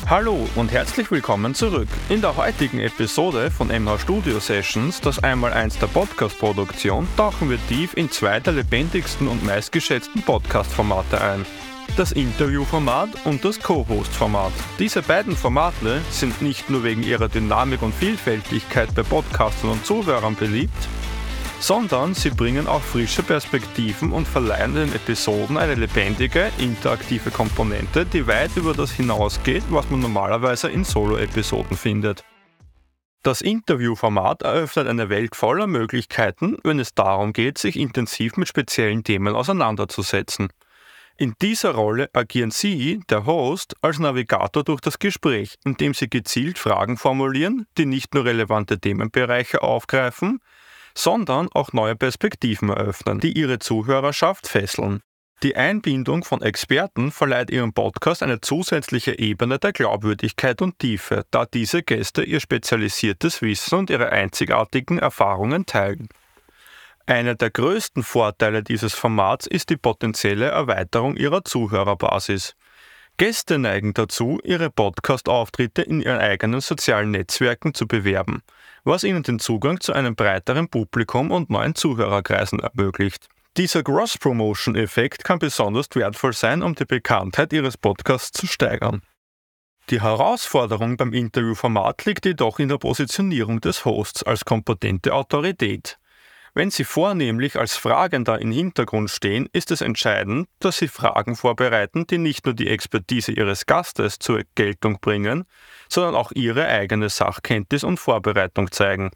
Hallo und herzlich willkommen zurück. In der heutigen Episode von MH Studio Sessions, das Einmaleins der Podcast-Produktion, tauchen wir tief in zwei der lebendigsten und meistgeschätzten Podcast-Formate ein. Das Interview-Format und das Co-Host-Format. Diese beiden Formate sind nicht nur wegen ihrer Dynamik und Vielfältigkeit bei Podcastern und Zuhörern beliebt, sondern sie bringen auch frische Perspektiven und verleihen den Episoden eine lebendige, interaktive Komponente, die weit über das hinausgeht, was man normalerweise in Solo-Episoden findet. Das Interviewformat eröffnet eine Welt voller Möglichkeiten, wenn es darum geht, sich intensiv mit speziellen Themen auseinanderzusetzen. In dieser Rolle agieren Sie, der Host, als Navigator durch das Gespräch, indem Sie gezielt Fragen formulieren, die nicht nur relevante Themenbereiche aufgreifen, sondern auch neue Perspektiven eröffnen, die Ihre Zuhörerschaft fesseln. Die Einbindung von Experten verleiht Ihrem Podcast eine zusätzliche Ebene der Glaubwürdigkeit und Tiefe, da diese Gäste ihr spezialisiertes Wissen und ihre einzigartigen Erfahrungen teilen. Einer der größten Vorteile dieses Formats ist die potenzielle Erweiterung ihrer Zuhörerbasis. Gäste neigen dazu, ihre Podcast-Auftritte in ihren eigenen sozialen Netzwerken zu bewerben, was ihnen den Zugang zu einem breiteren Publikum und neuen Zuhörerkreisen ermöglicht. Dieser Cross-Promotion-Effekt kann besonders wertvoll sein, um die Bekanntheit ihres Podcasts zu steigern. Die Herausforderung beim Interviewformat liegt jedoch in der Positionierung des Hosts als kompetente Autorität. Wenn Sie vornehmlich als Fragender im Hintergrund stehen, ist es entscheidend, dass Sie Fragen vorbereiten, die nicht nur die Expertise Ihres Gastes zur Geltung bringen, sondern auch Ihre eigene Sachkenntnis und Vorbereitung zeigen.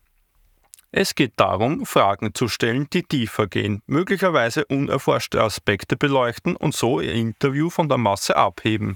Es geht darum, Fragen zu stellen, die tiefer gehen, möglicherweise unerforschte Aspekte beleuchten und so Ihr Interview von der Masse abheben.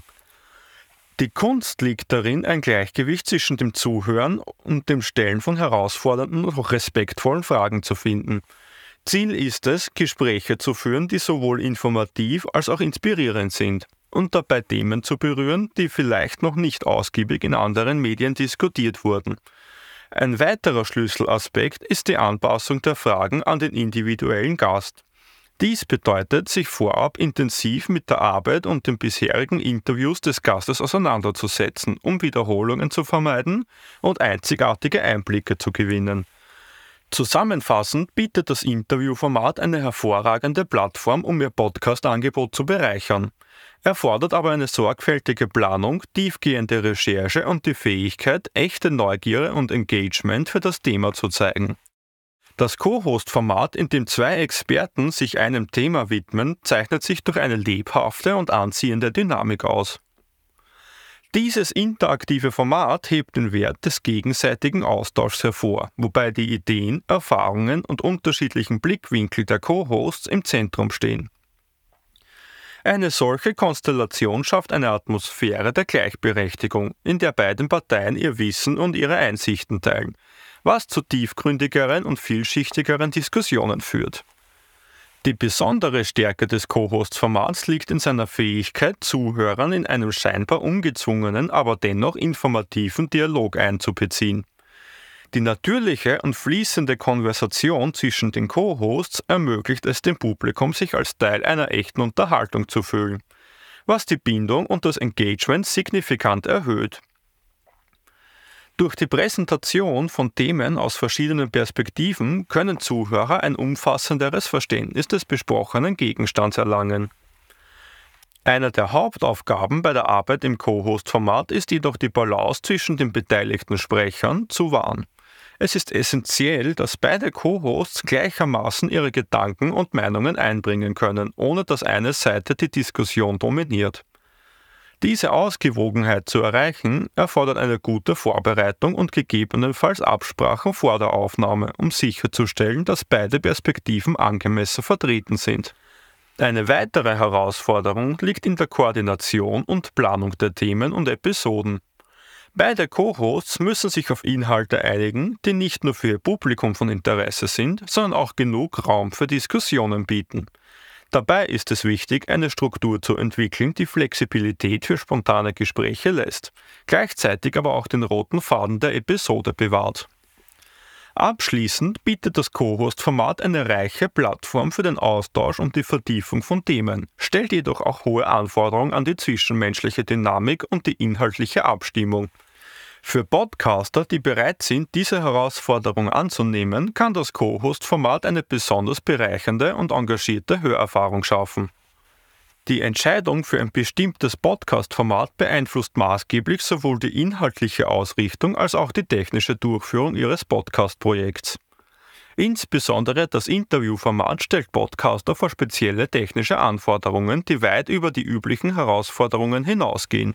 Die Kunst liegt darin, ein Gleichgewicht zwischen dem Zuhören und dem Stellen von herausfordernden und auch respektvollen Fragen zu finden. Ziel ist es, Gespräche zu führen, die sowohl informativ als auch inspirierend sind und dabei Themen zu berühren, die vielleicht noch nicht ausgiebig in anderen Medien diskutiert wurden. Ein weiterer Schlüsselaspekt ist die Anpassung der Fragen an den individuellen Gast. Dies bedeutet, sich vorab intensiv mit der Arbeit und den bisherigen Interviews des Gastes auseinanderzusetzen, um Wiederholungen zu vermeiden und einzigartige Einblicke zu gewinnen. Zusammenfassend bietet das Interviewformat eine hervorragende Plattform, um Ihr Podcast-Angebot zu bereichern. Erfordert aber eine sorgfältige Planung, tiefgehende Recherche und die Fähigkeit, echte Neugier und Engagement für das Thema zu zeigen. Das Co-Host-Format, in dem zwei Experten sich einem Thema widmen, zeichnet sich durch eine lebhafte und anziehende Dynamik aus. Dieses interaktive Format hebt den Wert des gegenseitigen Austauschs hervor, wobei die Ideen, Erfahrungen und unterschiedlichen Blickwinkel der Co-Hosts im Zentrum stehen. Eine solche Konstellation schafft eine Atmosphäre der Gleichberechtigung, in der beide Parteien ihr Wissen und ihre Einsichten teilen, was zu tiefgründigeren und vielschichtigeren Diskussionen führt. Die besondere Stärke des Co-Host-Formats liegt in seiner Fähigkeit, Zuhörern in einem scheinbar ungezwungenen, aber dennoch informativen Dialog einzubeziehen. Die natürliche und fließende Konversation zwischen den Co-Hosts ermöglicht es dem Publikum, sich als Teil einer echten Unterhaltung zu fühlen, was die Bindung und das Engagement signifikant erhöht. Durch die Präsentation von Themen aus verschiedenen Perspektiven können Zuhörer ein umfassenderes Verständnis des besprochenen Gegenstands erlangen. Eine der Hauptaufgaben bei der Arbeit im Co-Host-Format ist jedoch die Balance zwischen den beteiligten Sprechern zu wahren. Es ist essentiell, dass beide Co-Hosts gleichermaßen ihre Gedanken und Meinungen einbringen können, ohne dass eine Seite die Diskussion dominiert. Diese Ausgewogenheit zu erreichen, erfordert eine gute Vorbereitung und gegebenenfalls Absprachen vor der Aufnahme, um sicherzustellen, dass beide Perspektiven angemessen vertreten sind. Eine weitere Herausforderung liegt in der Koordination und Planung der Themen und Episoden. Beide Co-Hosts müssen sich auf Inhalte einigen, die nicht nur für ihr Publikum von Interesse sind, sondern auch genug Raum für Diskussionen bieten. Dabei ist es wichtig, eine Struktur zu entwickeln, die Flexibilität für spontane Gespräche lässt, gleichzeitig aber auch den roten Faden der Episode bewahrt. Abschließend bietet das Co-Host-Format eine reiche Plattform für den Austausch und die Vertiefung von Themen, stellt jedoch auch hohe Anforderungen an die zwischenmenschliche Dynamik und die inhaltliche Abstimmung. Für Podcaster, die bereit sind, diese Herausforderung anzunehmen, kann das Co-Host-Format eine besonders bereichernde und engagierte Hörerfahrung schaffen. Die Entscheidung für ein bestimmtes Podcast-Format beeinflusst maßgeblich sowohl die inhaltliche Ausrichtung als auch die technische Durchführung Ihres Podcast-Projekts. Insbesondere das Interviewformat stellt Podcaster vor spezielle technische Anforderungen, die weit über die üblichen Herausforderungen hinausgehen.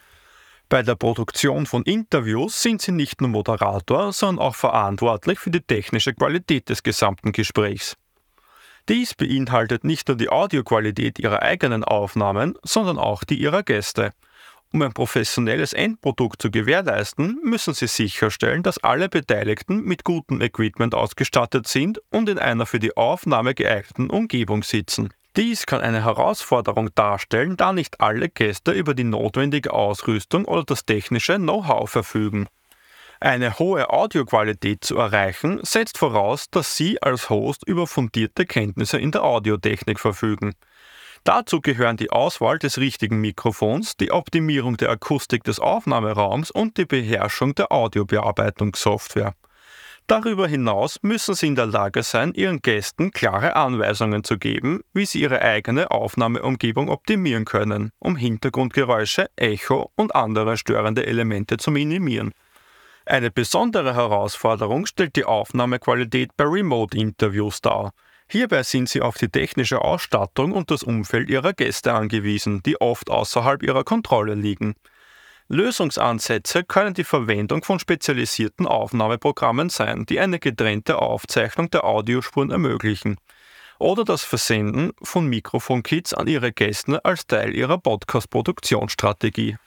Bei der Produktion von Interviews sind Sie nicht nur Moderator, sondern auch verantwortlich für die technische Qualität des gesamten Gesprächs. Dies beinhaltet nicht nur die Audioqualität Ihrer eigenen Aufnahmen, sondern auch die Ihrer Gäste. Um ein professionelles Endprodukt zu gewährleisten, müssen Sie sicherstellen, dass alle Beteiligten mit gutem Equipment ausgestattet sind und in einer für die Aufnahme geeigneten Umgebung sitzen. Dies kann eine Herausforderung darstellen, da nicht alle Gäste über die notwendige Ausrüstung oder das technische Know-how verfügen. Eine hohe Audioqualität zu erreichen, setzt voraus, dass Sie als Host über fundierte Kenntnisse in der Audiotechnik verfügen. Dazu gehören die Auswahl des richtigen Mikrofons, die Optimierung der Akustik des Aufnahmeraums und die Beherrschung der Audiobearbeitungssoftware. Darüber hinaus müssen Sie in der Lage sein, Ihren Gästen klare Anweisungen zu geben, wie sie ihre eigene Aufnahmeumgebung optimieren können, um Hintergrundgeräusche, Echo und andere störende Elemente zu minimieren. Eine besondere Herausforderung stellt die Aufnahmequalität bei Remote-Interviews dar. Hierbei sind Sie auf die technische Ausstattung und das Umfeld Ihrer Gäste angewiesen, die oft außerhalb Ihrer Kontrolle liegen. Lösungsansätze können die Verwendung von spezialisierten Aufnahmeprogrammen sein, die eine getrennte Aufzeichnung der Audiospuren ermöglichen. Oder das Versenden von Mikrofonkits an Ihre Gäste als Teil Ihrer Podcast-Produktionsstrategie.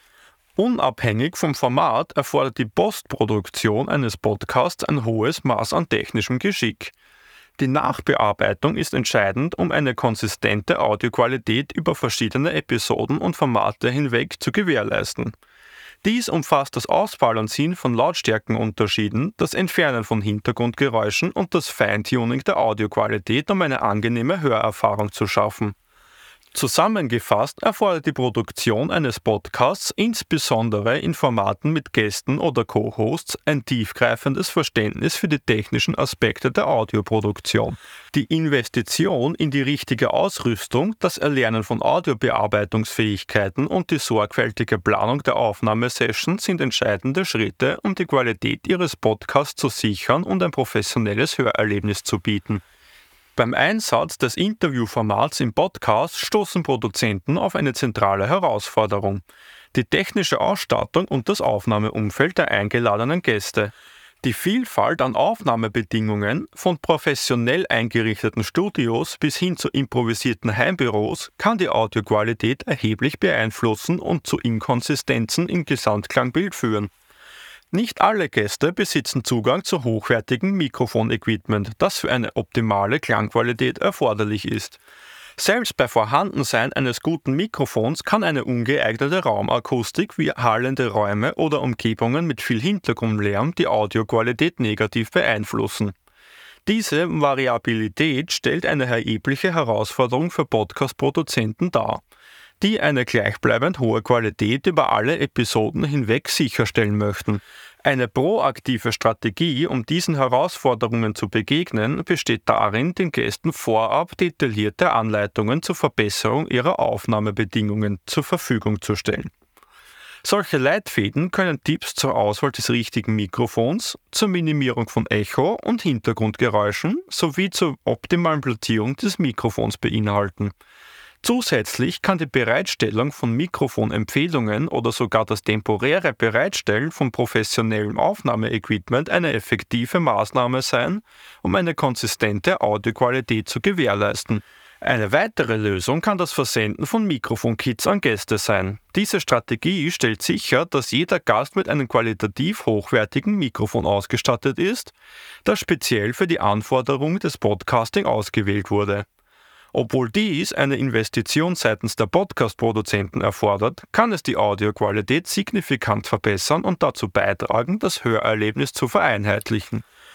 Unabhängig vom Format erfordert die Postproduktion eines Podcasts ein hohes Maß an technischem Geschick. Die Nachbearbeitung ist entscheidend, um eine konsistente Audioqualität über verschiedene Episoden und Formate hinweg zu gewährleisten. Dies umfasst das Ausbalancieren von Lautstärkenunterschieden, das Entfernen von Hintergrundgeräuschen und das Feintuning der Audioqualität, um eine angenehme Hörerfahrung zu schaffen. Zusammengefasst erfordert die Produktion eines Podcasts insbesondere in Formaten mit Gästen oder Co-Hosts ein tiefgreifendes Verständnis für die technischen Aspekte der Audioproduktion. Die Investition in die richtige Ausrüstung, das Erlernen von Audiobearbeitungsfähigkeiten und die sorgfältige Planung der Aufnahmesessions sind entscheidende Schritte, um die Qualität Ihres Podcasts zu sichern und ein professionelles Hörerlebnis zu bieten. Beim Einsatz des Interviewformats im Podcast stoßen Produzenten auf eine zentrale Herausforderung: die technische Ausstattung und das Aufnahmeumfeld der eingeladenen Gäste. Die Vielfalt an Aufnahmebedingungen, von professionell eingerichteten Studios bis hin zu improvisierten Heimbüros, kann die Audioqualität erheblich beeinflussen und zu Inkonsistenzen im Gesamtklangbild führen. Nicht alle Gäste besitzen Zugang zu hochwertigem Mikrofonequipment, das für eine optimale Klangqualität erforderlich ist. Selbst bei Vorhandensein eines guten Mikrofons kann eine ungeeignete Raumakustik wie hallende Räume oder Umgebungen mit viel Hintergrundlärm die Audioqualität negativ beeinflussen. Diese Variabilität stellt eine erhebliche Herausforderung für Podcast-Produzenten dar, die eine gleichbleibend hohe Qualität über alle Episoden hinweg sicherstellen möchten. Eine proaktive Strategie, um diesen Herausforderungen zu begegnen, besteht darin, den Gästen vorab detaillierte Anleitungen zur Verbesserung ihrer Aufnahmebedingungen zur Verfügung zu stellen. Solche Leitfäden können Tipps zur Auswahl des richtigen Mikrofons, zur Minimierung von Echo und Hintergrundgeräuschen sowie zur optimalen Platzierung des Mikrofons beinhalten. Zusätzlich kann die Bereitstellung von Mikrofonempfehlungen oder sogar das temporäre Bereitstellen von professionellem Aufnahmeequipment eine effektive Maßnahme sein, um eine konsistente Audioqualität zu gewährleisten. Eine weitere Lösung kann das Versenden von Mikrofonkits an Gäste sein. Diese Strategie stellt sicher, dass jeder Gast mit einem qualitativ hochwertigen Mikrofon ausgestattet ist, das speziell für die Anforderungen des Podcasting ausgewählt wurde. Obwohl dies eine Investition seitens der Podcast-Produzenten erfordert, kann es die Audioqualität signifikant verbessern und dazu beitragen, das Hörerlebnis zu vereinheitlichen.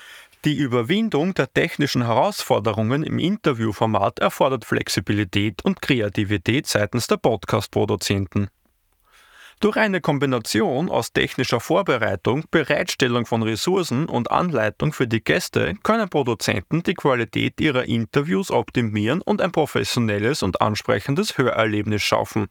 Die Überwindung der technischen Herausforderungen im Interviewformat erfordert Flexibilität und Kreativität seitens der Podcast-Produzenten. Durch eine Kombination aus technischer Vorbereitung, Bereitstellung von Ressourcen und Anleitung für die Gäste können Produzenten die Qualität ihrer Interviews optimieren und ein professionelles und ansprechendes Hörerlebnis schaffen.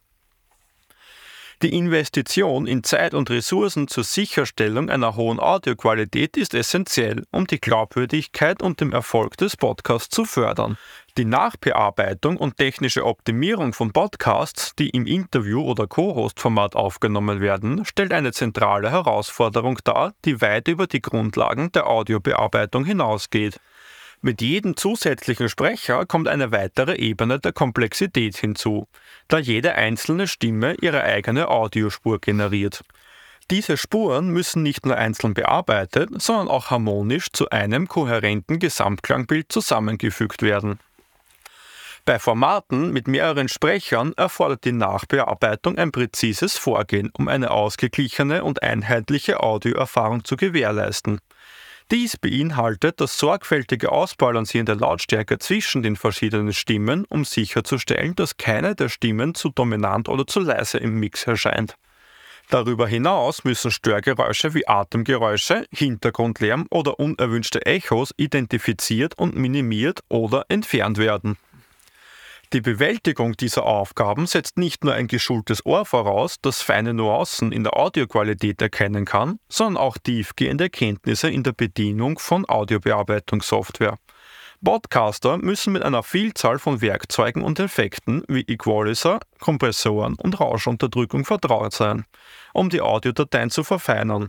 Die Investition in Zeit und Ressourcen zur Sicherstellung einer hohen Audioqualität ist essentiell, um die Glaubwürdigkeit und den Erfolg des Podcasts zu fördern. Die Nachbearbeitung und technische Optimierung von Podcasts, die im Interview- oder Co-Host-Format aufgenommen werden, stellt eine zentrale Herausforderung dar, die weit über die Grundlagen der Audiobearbeitung hinausgeht. Mit jedem zusätzlichen Sprecher kommt eine weitere Ebene der Komplexität hinzu, da jede einzelne Stimme ihre eigene Audiospur generiert. Diese Spuren müssen nicht nur einzeln bearbeitet, sondern auch harmonisch zu einem kohärenten Gesamtklangbild zusammengefügt werden. Bei Formaten mit mehreren Sprechern erfordert die Nachbearbeitung ein präzises Vorgehen, um eine ausgeglichene und einheitliche Audioerfahrung zu gewährleisten. Dies beinhaltet das sorgfältige Ausbalancieren der Lautstärke zwischen den verschiedenen Stimmen, um sicherzustellen, dass keine der Stimmen zu dominant oder zu leise im Mix erscheint. Darüber hinaus müssen Störgeräusche wie Atemgeräusche, Hintergrundlärm oder unerwünschte Echos identifiziert und minimiert oder entfernt werden. Die Bewältigung dieser Aufgaben setzt nicht nur ein geschultes Ohr voraus, das feine Nuancen in der Audioqualität erkennen kann, sondern auch tiefgehende Kenntnisse in der Bedienung von Audiobearbeitungssoftware. Podcaster müssen mit einer Vielzahl von Werkzeugen und Effekten wie Equalizer, Kompressoren und Rauschunterdrückung vertraut sein, um die Audiodateien zu verfeinern.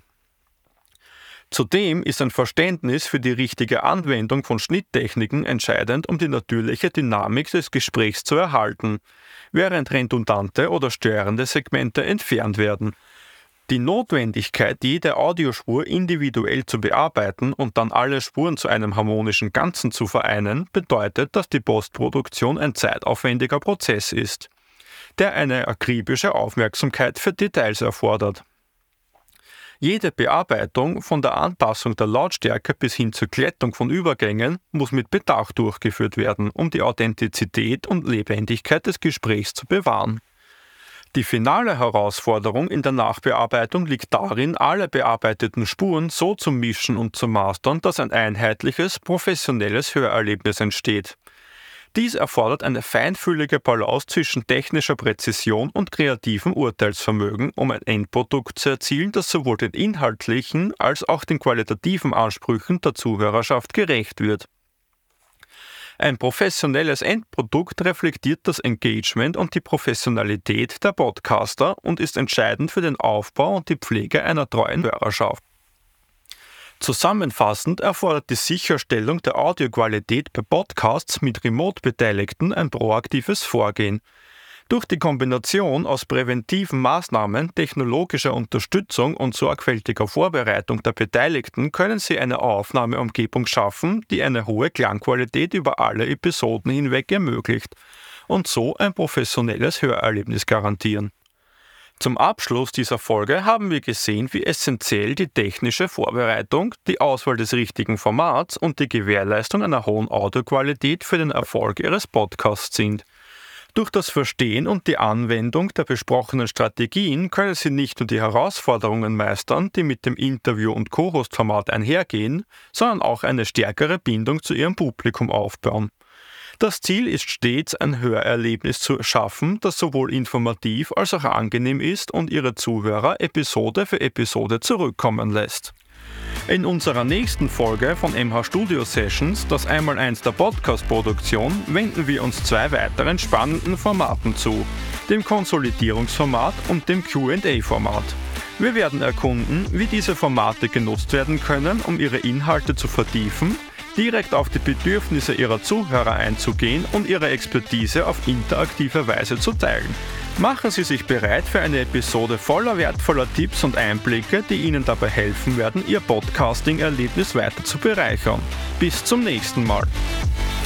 Zudem ist ein Verständnis für die richtige Anwendung von Schnitttechniken entscheidend, um die natürliche Dynamik des Gesprächs zu erhalten, während redundante oder störende Segmente entfernt werden. Die Notwendigkeit, jede Audiospur individuell zu bearbeiten und dann alle Spuren zu einem harmonischen Ganzen zu vereinen, bedeutet, dass die Postproduktion ein zeitaufwendiger Prozess ist, der eine akribische Aufmerksamkeit für Details erfordert. Jede Bearbeitung, von der Anpassung der Lautstärke bis hin zur Glättung von Übergängen, muss mit Bedacht durchgeführt werden, um die Authentizität und Lebendigkeit des Gesprächs zu bewahren. Die finale Herausforderung in der Nachbearbeitung liegt darin, alle bearbeiteten Spuren so zu mischen und zu mastern, dass ein einheitliches, professionelles Hörerlebnis entsteht. Dies erfordert eine feinfühlige Balance zwischen technischer Präzision und kreativem Urteilsvermögen, um ein Endprodukt zu erzielen, das sowohl den inhaltlichen als auch den qualitativen Ansprüchen der Zuhörerschaft gerecht wird. Ein professionelles Endprodukt reflektiert das Engagement und die Professionalität der Podcaster und ist entscheidend für den Aufbau und die Pflege einer treuen Hörerschaft. Zusammenfassend erfordert die Sicherstellung der Audioqualität bei Podcasts mit Remote-Beteiligten ein proaktives Vorgehen. Durch die Kombination aus präventiven Maßnahmen, technologischer Unterstützung und sorgfältiger Vorbereitung der Beteiligten können sie eine Aufnahmeumgebung schaffen, die eine hohe Klangqualität über alle Episoden hinweg ermöglicht und so ein professionelles Hörerlebnis garantieren. Zum Abschluss dieser Folge haben wir gesehen, wie essentiell die technische Vorbereitung, die Auswahl des richtigen Formats und die Gewährleistung einer hohen Audioqualität für den Erfolg Ihres Podcasts sind. Durch das Verstehen und die Anwendung der besprochenen Strategien können Sie nicht nur die Herausforderungen meistern, die mit dem Interview- und Co-Host-Format einhergehen, sondern auch eine stärkere Bindung zu Ihrem Publikum aufbauen. Das Ziel ist stets, ein Hörerlebnis zu schaffen, das sowohl informativ als auch angenehm ist und Ihre Zuhörer Episode für Episode zurückkommen lässt. In unserer nächsten Folge von MH Studio Sessions, das Einmaleins der Podcast-Produktion, wenden wir uns zwei weiteren spannenden Formaten zu, dem Konsolidierungsformat und dem Q&A-Format. Wir werden erkunden, wie diese Formate genutzt werden können, um ihre Inhalte zu vertiefen, direkt auf die Bedürfnisse ihrer Zuhörer einzugehen und ihre Expertise auf interaktive Weise zu teilen. Machen Sie sich bereit für eine Episode voller wertvoller Tipps und Einblicke, die Ihnen dabei helfen werden, Ihr Podcasting-Erlebnis weiter zu bereichern. Bis zum nächsten Mal.